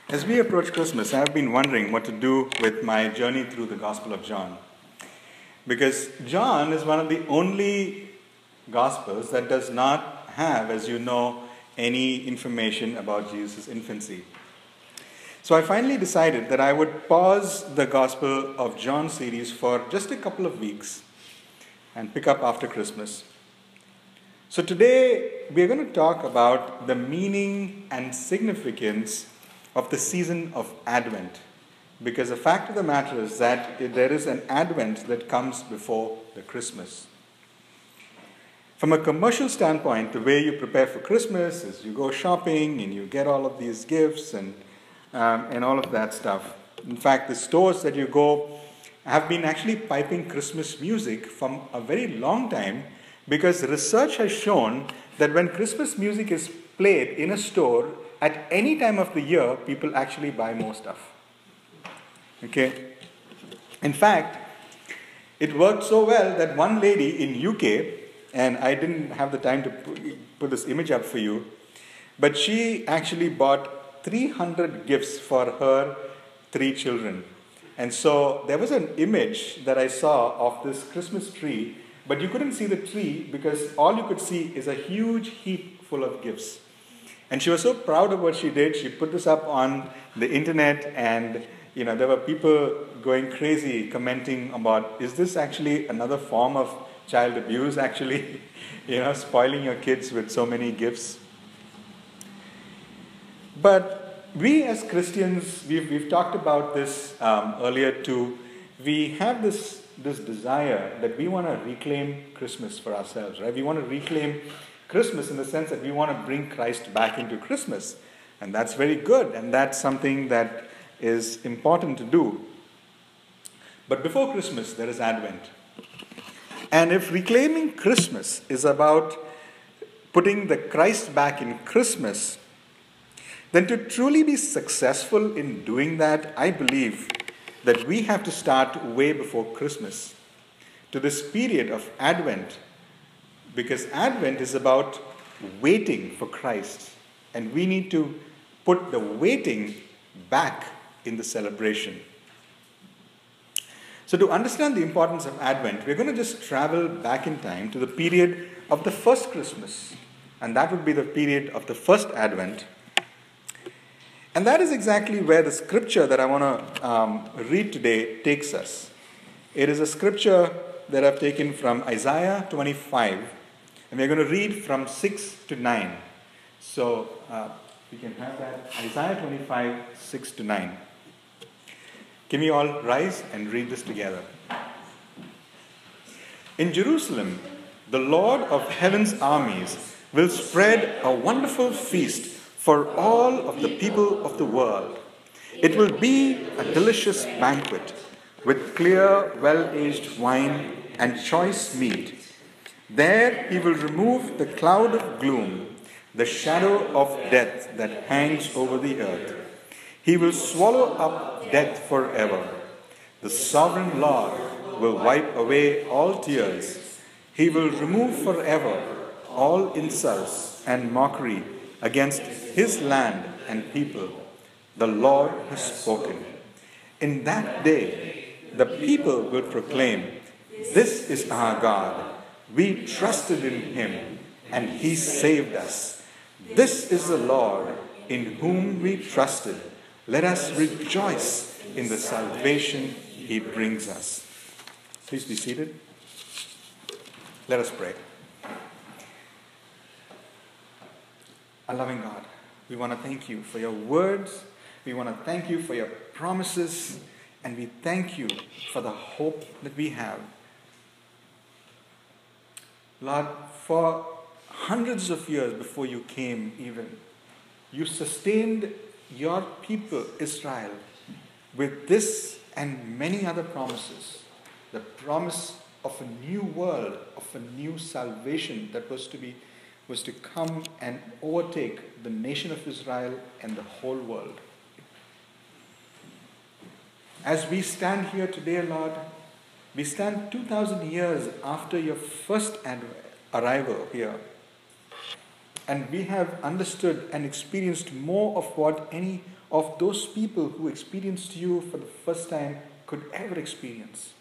As we approach Christmas, I've been wondering what to do with my journey through the Gospel of John. Because John is one of the only Gospels that does not have, as you know, any information about Jesus' infancy. So I finally decided that I would pause the Gospel of John series for just a couple of weeks and pick up after Christmas. So today we're going to talk about the meaning and significance of the season of Advent. Because the fact of the matter is that there is an Advent that comes before the Christmas. From a commercial standpoint, the way you prepare for Christmas is you go shopping and you get all of these gifts and all of that stuff. In fact, the stores that you go have been actually piping Christmas music from a very long time, because research has shown that when Christmas music is played in a store at any time of the year, people actually buy more stuff. Okay? In fact, it worked so well that one lady in UK, and I didn't have the time to put this image up for you, but she actually bought 300 gifts for her 3 children. And so there was an image that I saw of this Christmas tree, but you couldn't see the tree because all you could see is a huge heap full of gifts. And she was so proud of what she did. She put this up on the internet, and there were people going crazy commenting about, is this actually another form of child abuse, actually? Spoiling your kids with so many gifts. But we as Christians, we've talked about this earlier too. We have this desire that we want to reclaim Christmas for ourselves, right? We want to reclaim Christmas in the sense that we want to bring Christ back into Christmas. And that's very good, and that's something that is important to do. But before Christmas, there is Advent. And if reclaiming Christmas is about putting the Christ back in Christmas, then to truly be successful in doing that, I believe that we have to start way before Christmas, to this period of Advent, because Advent is about waiting for Christ, and we need to put the waiting back in the celebration. So to understand the importance of Advent, we're going to just travel back in time to the period of the first Christmas, and that would be the period of the first Advent. And that is exactly where the scripture that I want to read today takes us. It is a scripture that I've taken from Isaiah 25, and we're going to read from 6 to 9. So we can have that. Isaiah 25, 6 to 9. Can we all rise and read this together? In Jerusalem, the Lord of heaven's armies will spread a wonderful feast for all of the people of the world. It will be a delicious banquet with clear, well-aged wine and choice meat. There he will remove the cloud of gloom, the shadow of death that hangs over the earth. He will swallow up death forever. The sovereign Lord will wipe away all tears. He will remove forever all insults and mockery against his land and people. The Lord has spoken. In that day, the people will proclaim, "This is our God. We trusted in him, and he saved us. This is the Lord in whom we trusted. Let us rejoice in the salvation he brings us." Please be seated. Let us pray. Our loving God, we want to thank you for your words. We want to thank you for your promises. And we thank you for the hope that we have. Lord, for hundreds of years before you came even, you sustained your people, Israel, with this and many other promises. The promise of a new world, of a new salvation that was to come and overtake the nation of Israel and the whole world. As we stand here today, Lord, we stand 2,000 years after your first arrival here. And we have understood and experienced more of what any of those people who experienced you for the first time could ever experience.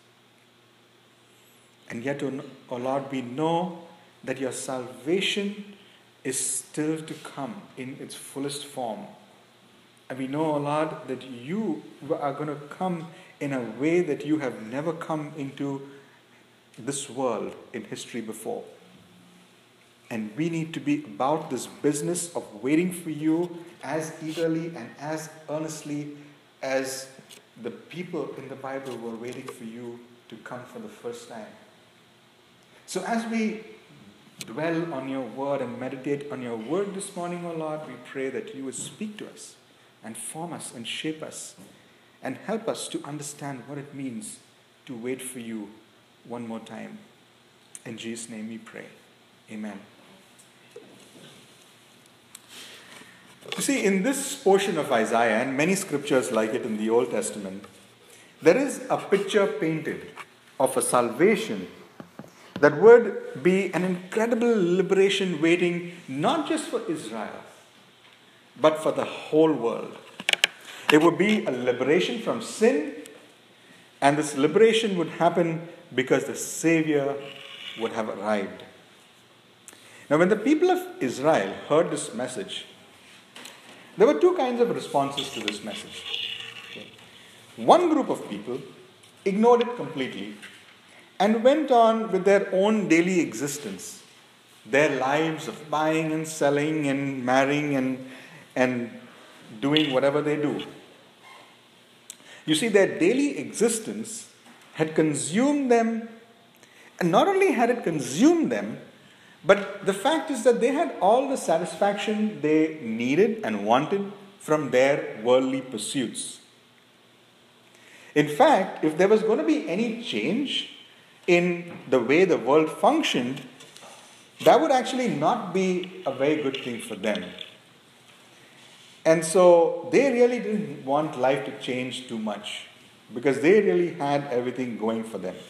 And yet, O Lord, we know that your salvation is still to come in its fullest form. And we know, O Lord, that you are going to come in a way that you have never come into this world in history before. And we need to be about this business of waiting for you as eagerly and as earnestly as the people in the Bible were waiting for you to come for the first time. So as we dwell on your word and meditate on your word this morning, O Lord, we pray that you would speak to us and form us and shape us and help us to understand what it means to wait for you one more time. In Jesus' name we pray. Amen. You see, in this portion of Isaiah, and many scriptures like it in the Old Testament, there is a picture painted of a salvation that would be an incredible liberation waiting not just for Israel, but for the whole world. It would be a liberation from sin, and this liberation would happen because the Savior would have arrived. Now, when the people of Israel heard this message, there were two kinds of responses to this message. Okay. One group of people ignored it completely and went on with their own daily existence, their lives of buying and selling and marrying and doing whatever they do. You see, their daily existence had consumed them, and not only had it consumed them, but the fact is that they had all the satisfaction they needed and wanted from their worldly pursuits. In fact, if there was going to be any change in the way the world functioned, that would actually not be a very good thing for them. And so they really didn't want life to change too much because they really had everything going for them.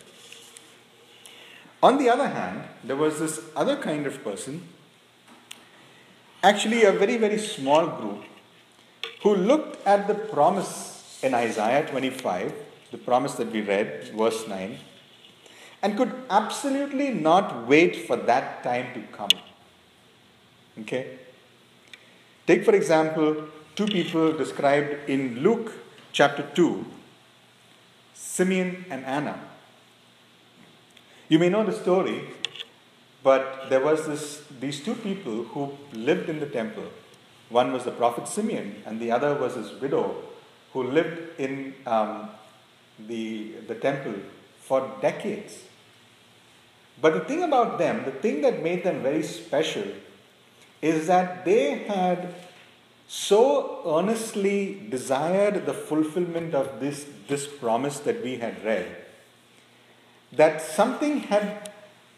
On the other hand, there was this other kind of person, actually a very, very small group, who looked at the promise in Isaiah 25, the promise that we read, verse 9, and could absolutely not wait for that time to come. Okay? Take, for example, two people described in Luke chapter 2, Simeon and Anna. You may know the story, but there was these two people who lived in the temple. One was the prophet Simeon, and the other was his widow, who lived in the temple for decades. But the thing about them, the thing that made them very special, is that they had so earnestly desired the fulfillment of this promise that we had read, that something had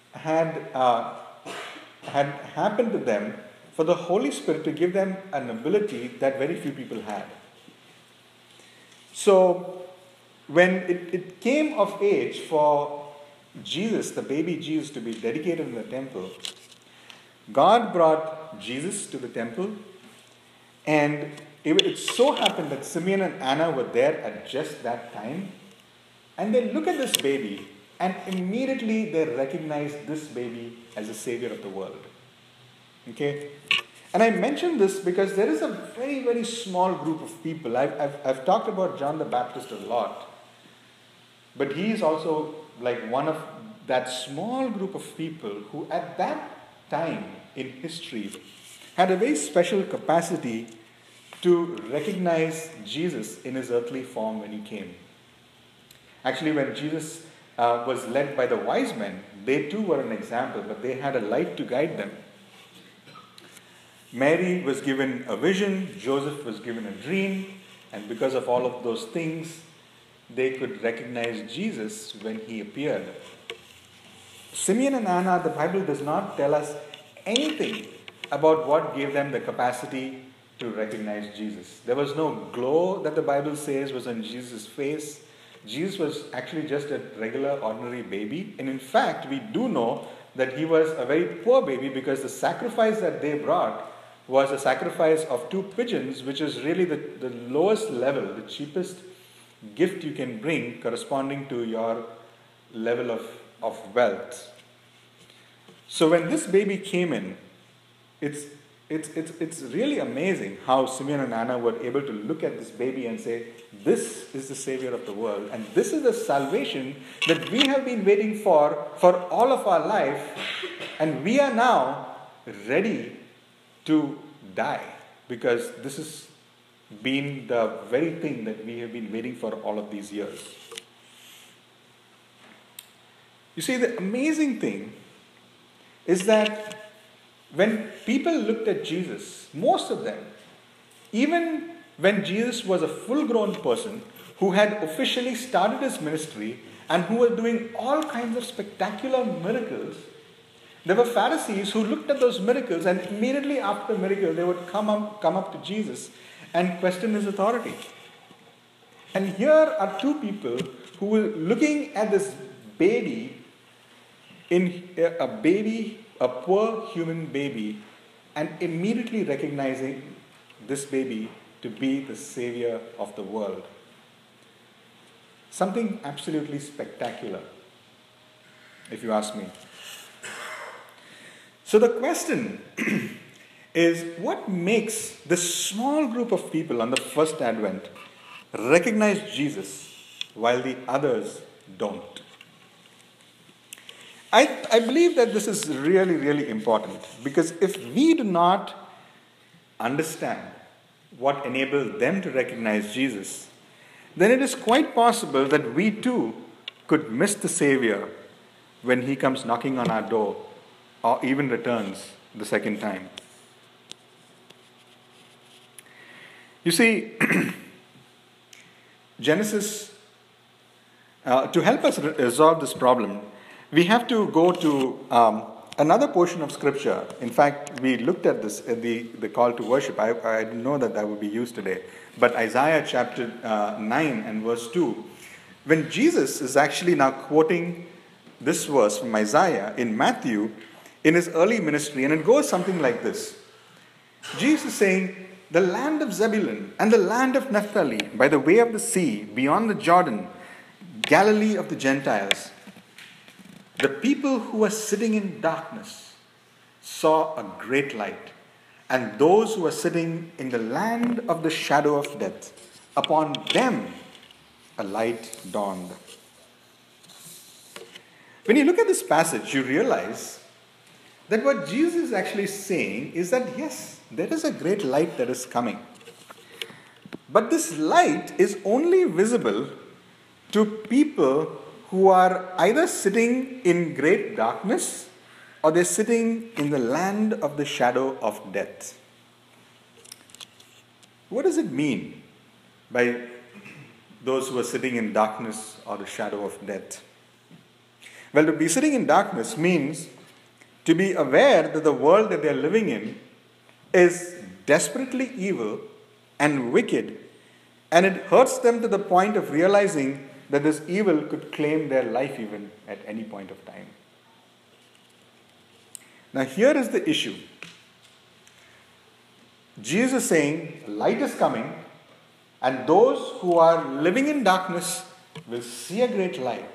happened to them for the Holy Spirit to give them an ability that very few people had. So when it came of age for Jesus, the baby Jesus, to be dedicated in the temple, God brought Jesus to the temple, and it so happened that Simeon and Anna were there at just that time, and they look at this baby, and immediately they recognize this baby as the Savior of the world. Okay? And I mention this because there is a very, very small group of people. I've talked about John the Baptist a lot, but he is also like one of that small group of people who at that time in history had a very special capacity to recognize Jesus in his earthly form when he came. Actually, when Jesus was led by the wise men, they too were an example, but they had a light to guide them. Mary was given a vision, Joseph was given a dream, and because of all of those things, they could recognize Jesus when he appeared. Simeon and Anna, the Bible does not tell us anything about what gave them the capacity to recognize Jesus. There was no glow that the Bible says was on Jesus' face. Jesus was actually just a regular, ordinary baby. And in fact, we do know that he was a very poor baby because the sacrifice that they brought was a sacrifice of 2 pigeons, which is really the lowest level, the cheapest gift you can bring corresponding to your level of wealth. So when this baby came in, it's really amazing how Simeon and Anna were able to look at this baby and say, this is the Savior of the world, and this is the salvation that we have been waiting for all of our life, and we are now ready to die, because this has been the very thing that we have been waiting for all of these years. You see, the amazing thing is that when people looked at Jesus, most of them, even when Jesus was a full-grown person who had officially started his ministry and who was doing all kinds of spectacular miracles, there were Pharisees who looked at those miracles, and immediately after the miracle, they would come up to Jesus and question his authority. And here are 2 people who were looking at this baby, a poor human baby, and immediately recognizing this baby to be the Savior of the world. Something absolutely spectacular, if you ask me. So the question is, what makes this small group of people on the first Advent recognize Jesus while the others don't? I believe that this is really, really important, because if we do not understand what enabled them to recognize Jesus, then it is quite possible that we too could miss the Savior when he comes knocking on our door, or even returns the second time. You see, Genesis, to help us resolve this problem, we have to go to another portion of Scripture. In fact, we looked at this in the call to worship. I didn't know that would be used today. But Isaiah chapter 9 and verse 2, when Jesus is actually now quoting this verse from Isaiah in Matthew in his early ministry, and it goes something like this. Jesus is saying, the land of Zebulun and the land of Naphtali, by the way of the sea, beyond the Jordan, Galilee of the Gentiles, the people who were sitting in darkness saw a great light, and those who were sitting in the land of the shadow of death, upon them a light dawned. When you look at this passage, you realize that what Jesus is actually saying is that yes, there is a great light that is coming. But this light is only visible to people who are either sitting in great darkness or they're sitting in the land of the shadow of death. What does it mean by those who are sitting in darkness or the shadow of death? Well, to be sitting in darkness means to be aware that the world that they're living in is desperately evil and wicked, and it hurts them to the point of realizing that this evil could claim their life even at any point of time. Now here is the issue. Jesus is saying, light is coming, and those who are living in darkness will see a great light.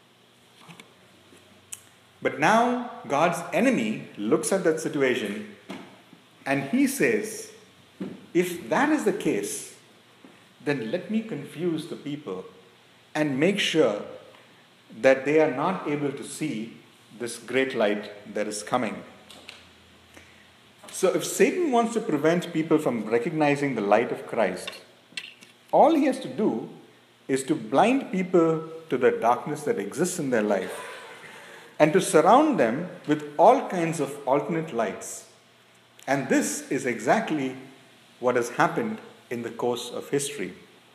But now God's enemy looks at that situation and he says, if that is the case, then let me confuse the people and make sure that they are not able to see this great light that is coming. So if Satan wants to prevent people from recognizing the light of Christ, all he has to do is to blind people to the darkness that exists in their life and to surround them with all kinds of alternate lights. And this is exactly what has happened in the course of history.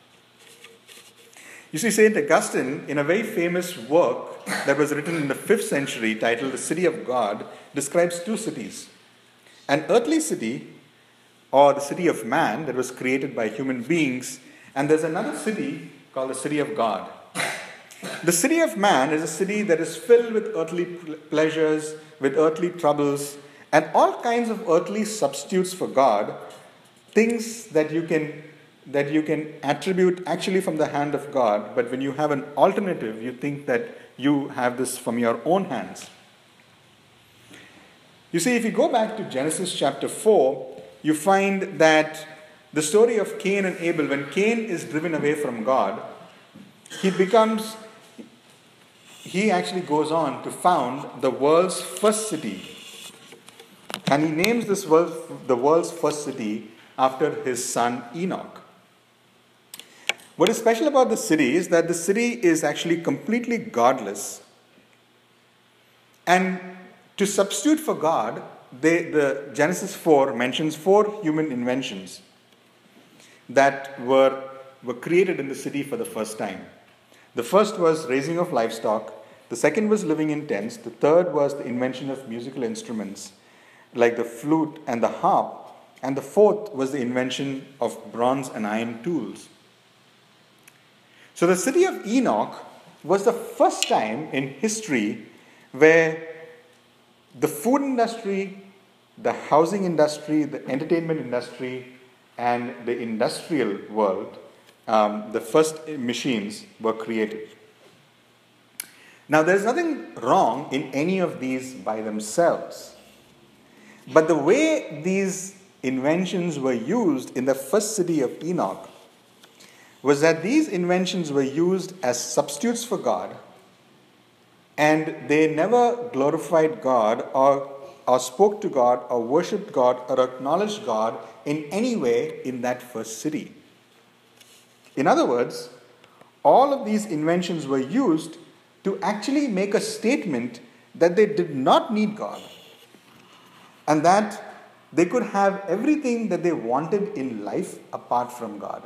You see, St. Augustine, in a very famous work that was written in the 5th century titled The City of God, describes two cities. An earthly city, or the city of man, that was created by human beings, and there's another city called the city of God. The city of man is a city that is filled with earthly pleasures, with earthly troubles, And all kinds of earthly substitutes for God, things that you can attribute actually from the hand of God, but when you have an alternative, you think that you have this from your own hands. You see, if you go back to Genesis chapter 4, you find that the story of Cain and Abel, when Cain is driven away from God, he actually goes on to found the world's first city. And he names the world's first city after his son Enoch. What is special about the city is that the city is actually completely godless. And to substitute for God, the Genesis 4 mentions 4 human inventions that were created in the city for the first time. The first was raising of livestock. The second was living in tents. The third was the invention of musical instruments like the flute and the harp. And the fourth was the invention of bronze and iron tools. So the city of Enoch was the first time in history where the food industry, the housing industry, the entertainment industry, and the industrial world, the first machines were created. Now, there's nothing wrong in any of these by themselves. But the way these inventions were used in the first city of Enoch was that these inventions were used as substitutes for God, and they never glorified God or spoke to God or worshipped God or acknowledged God in any way in that first city. In other words, all of these inventions were used to actually make a statement that they did not need God and that they could have everything that they wanted in life apart from God.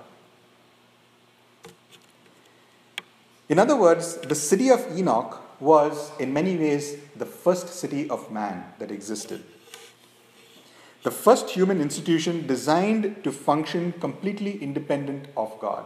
In other words, the city of Enoch was in many ways the first city of man that existed. The first human institution designed to function completely independent of God.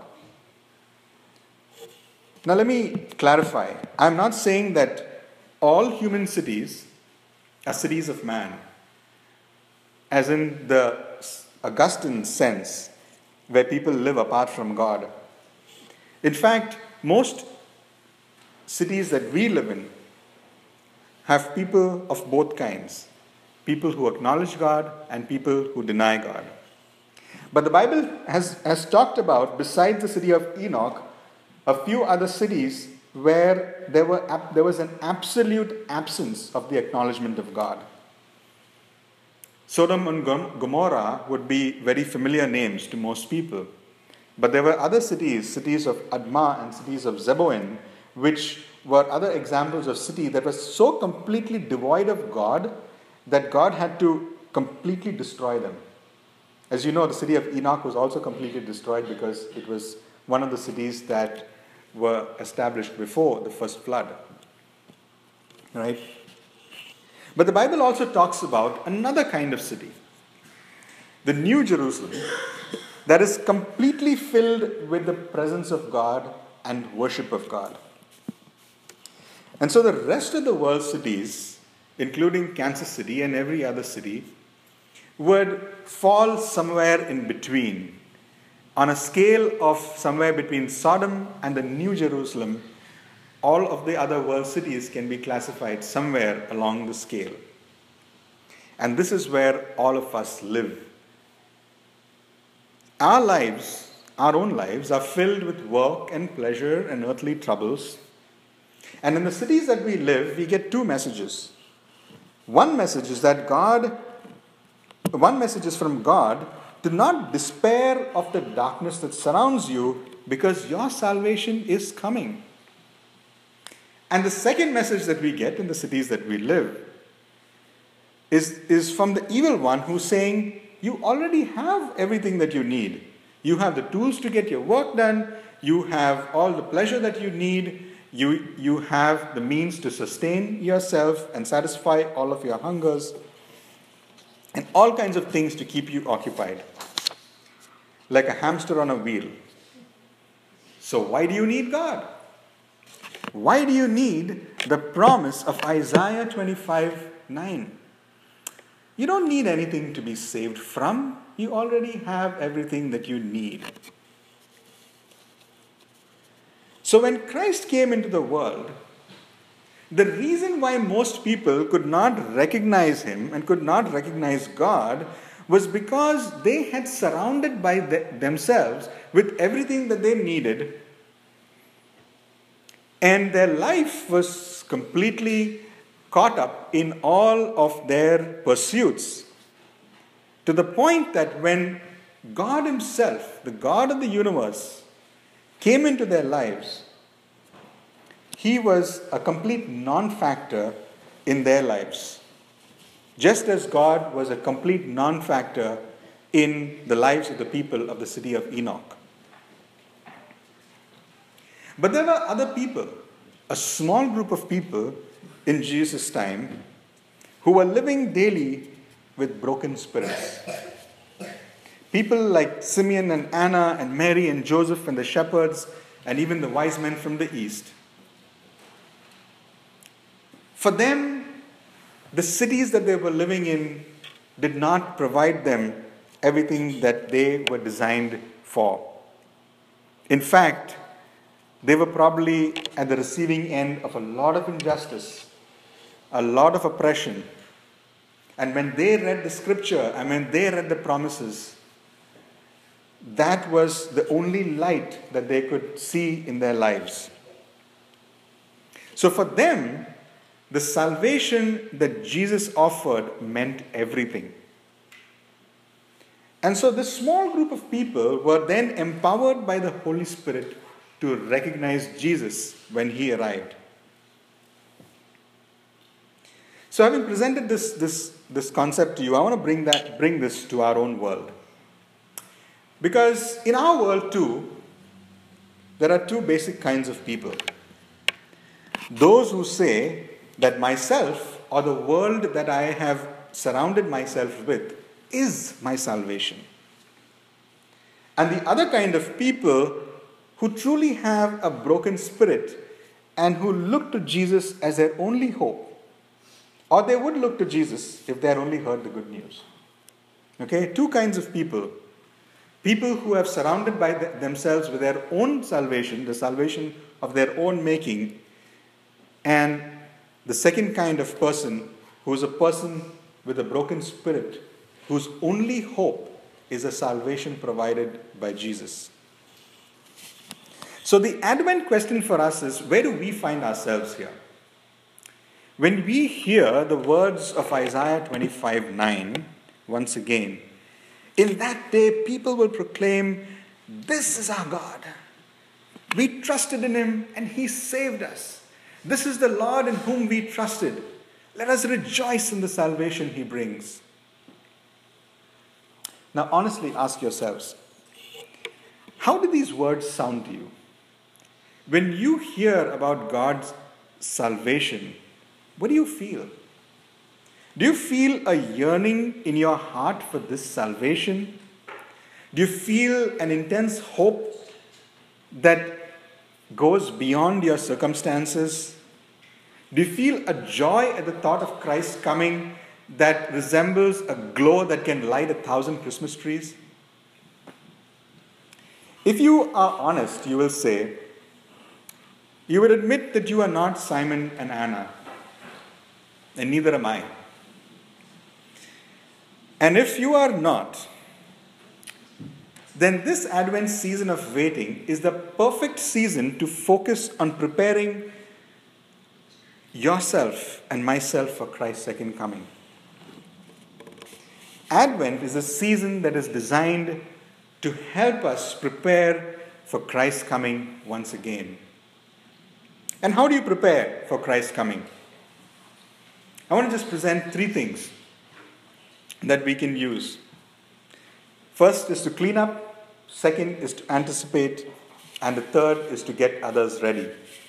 Now let me clarify. I'm not saying that all human cities are cities of man, as in the Augustine sense, where people live apart from God. In fact, most cities that we live in have people of both kinds. People who acknowledge God and people who deny God. But the Bible has talked about, besides the city of Enoch, a few other cities where there was an absolute absence of the acknowledgement of God. Sodom and Gomorrah would be very familiar names to most people. But there were other cities of Admah and cities of Zeboim, which were other examples of cities that were so completely devoid of God that God had to completely destroy them. As you know, the city of Enoch was also completely destroyed because it was one of the cities that were established before the first flood. Right? But the Bible also talks about another kind of city, the New Jerusalem, that is completely filled with the presence of God and worship of God. And so the rest of the world's cities, including Kansas City and every other city, would fall somewhere in between. On a scale of somewhere between Sodom and the New Jerusalem, all of the other world cities can be classified somewhere along the scale. And this is where all of us live. Our lives, our own lives, are filled with work and pleasure and earthly troubles. And in the cities that we live, we get two messages. One message is from God: do not despair of the darkness that surrounds you, because your salvation is coming. And the second message that we get in the cities that we live is from the evil one, who's saying, you already have everything that you need. You have the tools to get your work done. You have all the pleasure that you need. You have the means to sustain yourself and satisfy all of your hungers, and all kinds of things to keep you occupied, like a hamster on a wheel. So why do you need God? Why do you need the promise of Isaiah 25:9? You don't need anything to be saved from. You already have everything that you need. So when Christ came into the world, the reason why most people could not recognize him and could not recognize God was because they had surrounded by themselves with everything that they needed, and their life was completely caught up in all of their pursuits, to the point that when God himself, the God of the universe, came into their lives, he was a complete non-factor in their lives. Just as God was a complete non-factor in the lives of the people of the city of Enoch. But there were other people, a small group of people in Jesus' time, who were living daily with broken spirits. People like Simeon and Anna and Mary and Joseph and the shepherds and even the wise men from the east. For them, the cities that they were living in did not provide them everything that they were designed for. In fact, they were probably at the receiving end of a lot of injustice, a lot of oppression. And when they read the scripture, and when they read the promises, that was the only light that they could see in their lives. So for them, the salvation that Jesus offered meant everything. And so this small group of people were then empowered by the Holy Spirit to recognize Jesus when he arrived. So having presented this concept to you, I want to bring this to our own world. Because in our world too, there are two basic kinds of people. Those who say that myself or the world that I have surrounded myself with is my salvation. And the other kind of people who truly have a broken spirit and who look to Jesus as their only hope. Or they would look to Jesus if they had only heard the good news. Okay, two kinds of people. People who have surrounded by themselves with their own salvation, the salvation of their own making. And the second kind of person who is a person with a broken spirit, whose only hope is a salvation provided by Jesus. So the Advent question for us is, where do we find ourselves here? When we hear the words of Isaiah 25:9, once again, in that day people will proclaim, "This is our God. We trusted in him and he saved us. This is the Lord in whom we trusted. Let us rejoice in the salvation he brings." Now honestly ask yourselves, how do these words sound to you? When you hear about God's salvation, what do you feel? Do you feel a yearning in your heart for this salvation? Do you feel an intense hope that goes beyond your circumstances? Do you feel a joy at the thought of Christ coming that resembles a glow that can light 1,000 Christmas trees? If you are honest, you will say, you would admit that you are not Simon and Anna, and neither am I. And if you are not, then this Advent season of waiting is the perfect season to focus on preparing yourself and myself for Christ's second coming. Advent is a season that is designed to help us prepare for Christ's coming once again. And how do you prepare for Christ's coming? I want to just present three things that we can use. First is to clean up, second is to anticipate, and the third is to get others ready.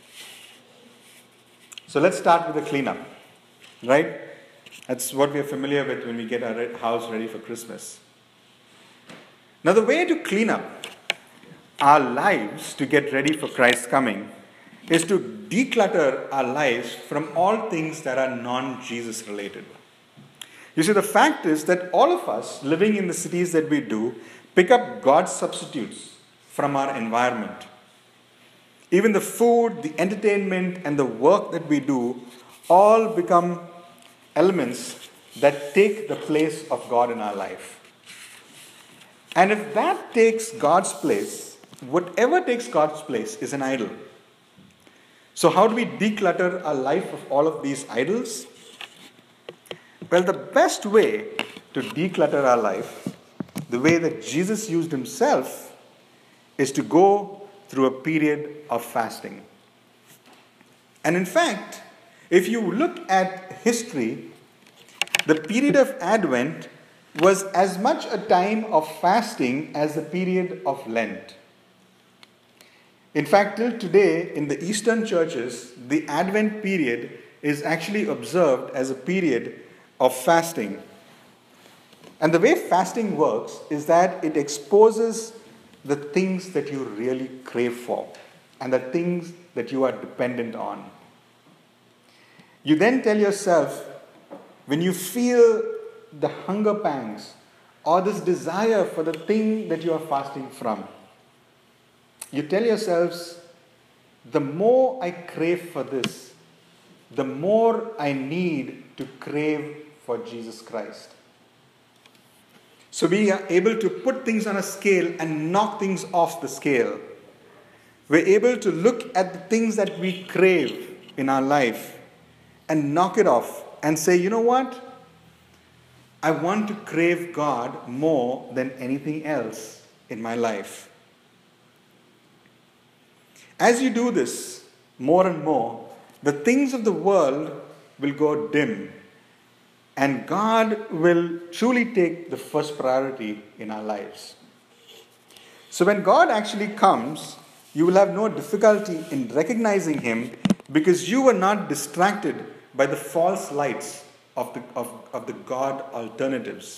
So let's start with the cleanup, right? That's what we are familiar with when we get our house ready for Christmas. Now the way to clean up our lives to get ready for Christ's coming is to declutter our lives from all things that are non-Jesus related. You see, the fact is that all of us living in the cities that we do pick up God's substitutes from our environment. Even the food, the entertainment, and the work that we do all become elements that take the place of God in our life. And if that takes God's place, whatever takes God's place is an idol. So how do we declutter our life of all of these idols? Well, the best way to declutter our life, the way that Jesus used himself, is to go through a period of fasting. And in fact, if you look at history, the period of Advent was as much a time of fasting as the period of Lent. In fact, till today, in the Eastern churches, the Advent period is actually observed as a period of fasting. And the way fasting works is that it exposes the things that you really crave for and the things that you are dependent on. You then tell yourself, when you feel the hunger pangs or this desire for the thing that you are fasting from, you tell yourselves, the more I crave for this, the more I need to crave for Jesus Christ. So we are able to put things on a scale and knock things off the scale. We're able to look at the things that we crave in our life and knock it off and say, you know what? I want to crave God more than anything else in my life. As you do this more and more, the things of the world will go dim, and God will truly take the first priority in our lives. So when God actually comes, you will have no difficulty in recognizing him because you were not distracted by the false lights of the God alternatives.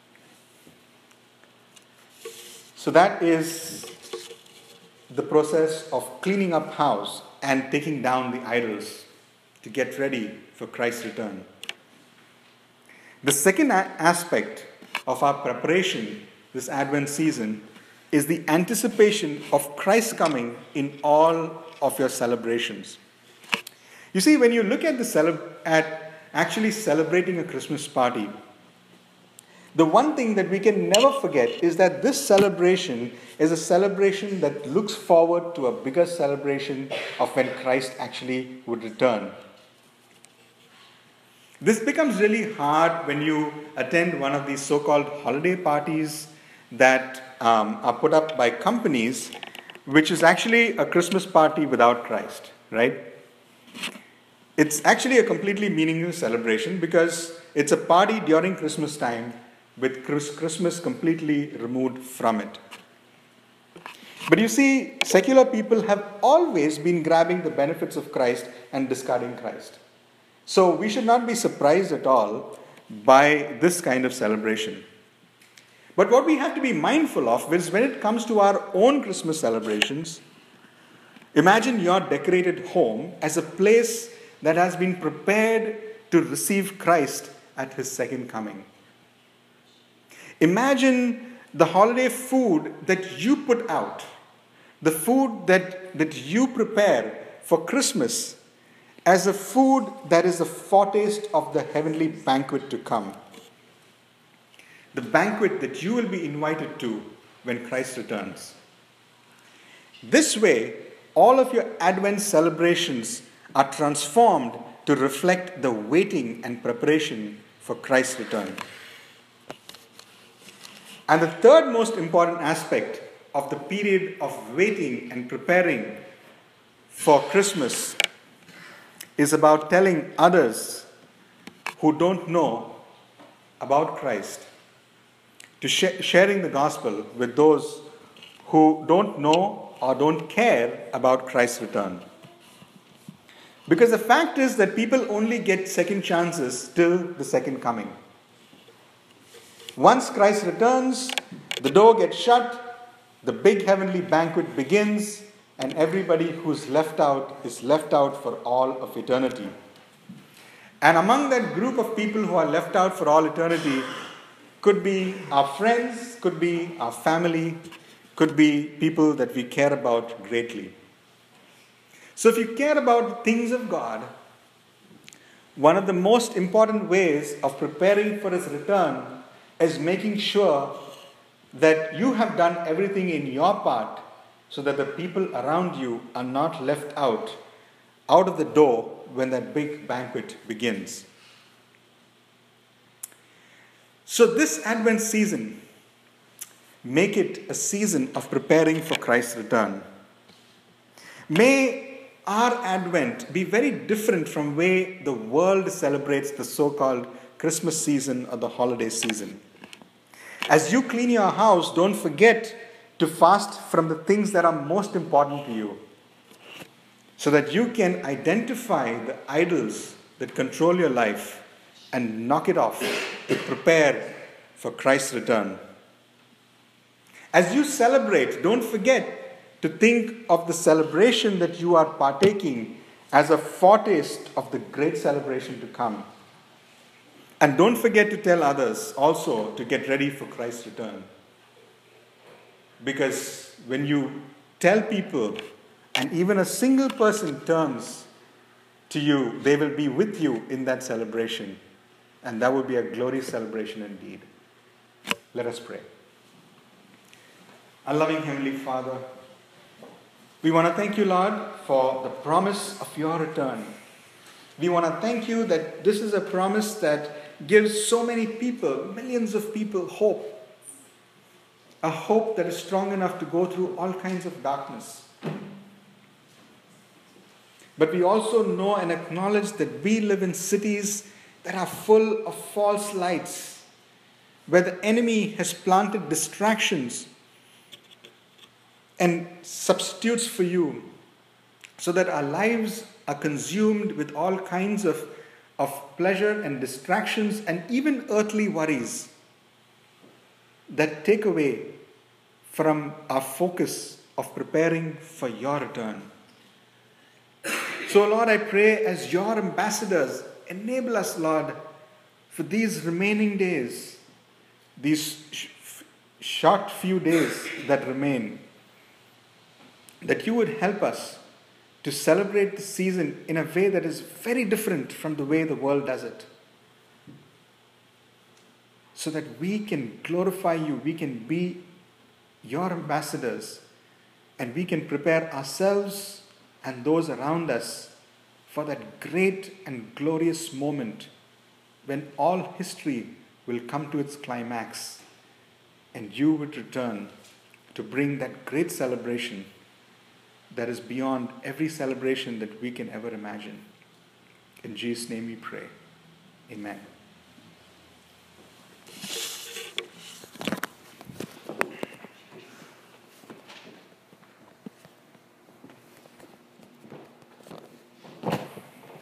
So that is the process of cleaning up house and taking down the idols to get ready for Christ's return. The second aspect of our preparation this Advent season is the anticipation of Christ's coming in all of your celebrations. You see, when you look at actually celebrating a Christmas party, the one thing that we can never forget is that this celebration is a celebration that looks forward to a bigger celebration of when Christ actually would return. This becomes really hard when you attend one of these so-called holiday parties that are put up by companies, which is actually a Christmas party without Christ, right? It's actually a completely meaningless celebration because it's a party during Christmas time with Christmas completely removed from it. But you see, secular people have always been grabbing the benefits of Christ and discarding Christ. So we should not be surprised at all by this kind of celebration. But what we have to be mindful of is when it comes to our own Christmas celebrations, imagine your decorated home as a place that has been prepared to receive Christ at his second coming. Imagine the holiday food that you put out, the food that you prepare for Christmas as a food that is a foretaste of the heavenly banquet to come. The banquet that you will be invited to when Christ returns. This way, all of your Advent celebrations are transformed to reflect the waiting and preparation for Christ's return. And the third most important aspect of the period of waiting and preparing for Christmas is about telling others who don't know about Christ, to sharing the gospel with those who don't know or don't care about Christ's return. Because the fact is that people only get second chances till the second coming. Once Christ returns, the door gets shut, the big heavenly banquet begins, and everybody who's left out is left out for all of eternity. And among that group of people who are left out for all eternity could be our friends, could be our family, could be people that we care about greatly. So if you care about the things of God, one of the most important ways of preparing for His return is making sure that you have done everything in your part so that the people around you are not left out of the door when that big banquet begins. So this Advent season, make it a season of preparing for Christ's return. May our Advent be very different from the way the world celebrates the so-called Christmas season or the holiday season. As you clean your house, don't forget to fast from the things that are most important to you, so that you can identify the idols that control your life and knock it off to prepare for Christ's return. As you celebrate, don't forget to think of the celebration that you are partaking as a foretaste of the great celebration to come. And don't forget to tell others also to get ready for Christ's return. Because when you tell people, and even a single person turns to you, they will be with you in that celebration. And that will be a glorious celebration indeed. Let us pray. Our loving Heavenly Father, we want to thank you, Lord, for the promise of your return. We want to thank you that this is a promise that gives so many people, millions of people, hope. A hope that is strong enough to go through all kinds of darkness. But we also know and acknowledge that we live in cities that are full of false lights, where the enemy has planted distractions and substitutes for you, so that our lives are consumed with all kinds of pleasure and distractions and even earthly worries that take away from our focus of preparing for your return. So, Lord, I pray as your ambassadors, enable us, Lord, for these remaining days, these short few days that remain, that you would help us to celebrate the season in a way that is very different from the way the world does it. So that we can glorify you, we can be your ambassadors, and we can prepare ourselves and those around us for that great and glorious moment when all history will come to its climax and you would return to bring that great celebration that is beyond every celebration that we can ever imagine. In Jesus' name we pray. Amen.